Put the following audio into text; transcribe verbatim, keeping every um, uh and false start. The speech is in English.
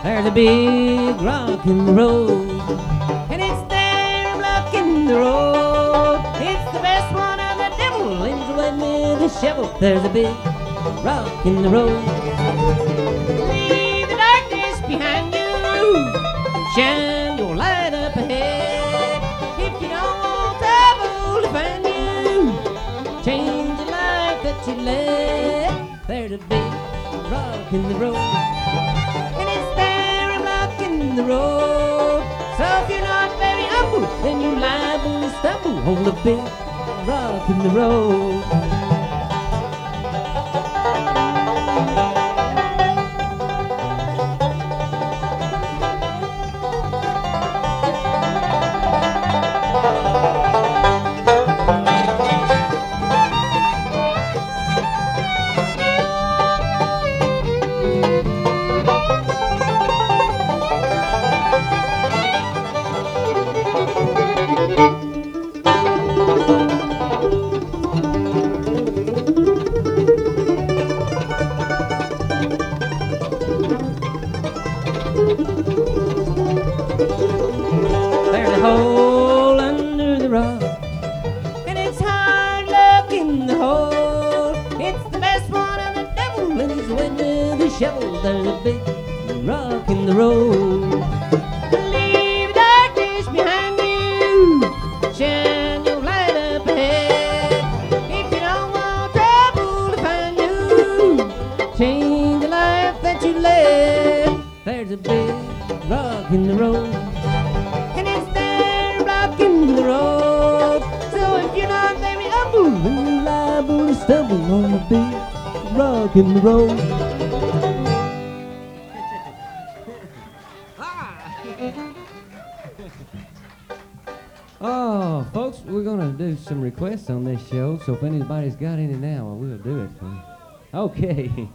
There's a big rock in the road, and it's there blocking the road. It's the best one of the devil, ends wet with a shovel. There's a big rock in the road. Leave the darkness behind you, shine your light up ahead. If you don't want trouble to find you, change the life that you led. There's a big rock in the road, and it's there blocking the road. So if you're not very humble, then you're liable to stumble on the big rock in the road. There's a hole under the rock, and it's hard luck in the hole. It's the best one of the devil, and he's wet with a shovel. There's a big rock in the road. Leave darkness behind you, shine your light up ahead. If you don't want trouble to find you, change the life that you led. There's a big rock in the road, and it's there blocking the road. So if you're not very humble, then you're liable to stumble on the big rock in the road. Oh, folks, we're gonna do some requests on this show, so if anybody's got any now, we'll do it for you. Okay.